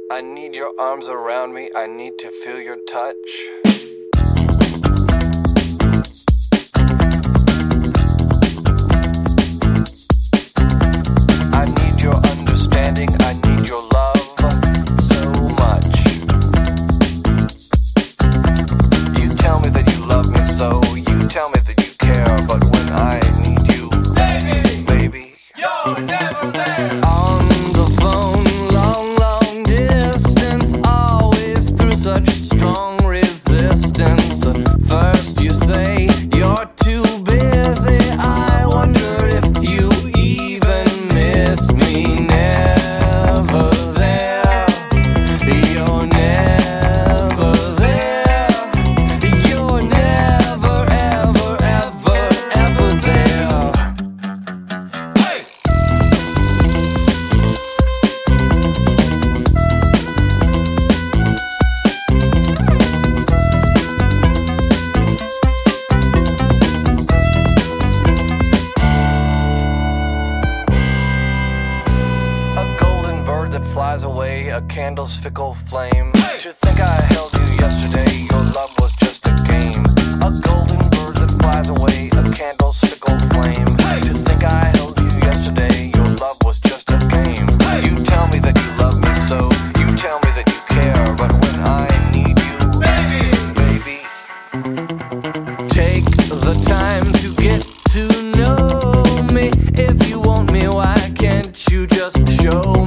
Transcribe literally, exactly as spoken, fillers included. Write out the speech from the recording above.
I need your arms around me, I need to feel your touch. I need your understanding, I need your love so much. You tell me that you love me so, you tell me that you care, but when I need you, baby, baby, you're never there. On the phone, long, long distance, always through such strong resistance. First you say you're too busy, I wonder if you even miss me. Never there, you're never there, you're never, ever, ever, ever there. Hey! A golden bird that flies away, a candle's fickle flame. Hey! To think I held you yesterday, your love was just a game. A golden bird that flies away, a candle's fickle flame. Hey! To think I held you yesterday, your love was just a game. Hey! You tell me that you love me so, you tell me that you care, but when I need you, baby, baby, take the time to get to know me. If you want me, why can't you just show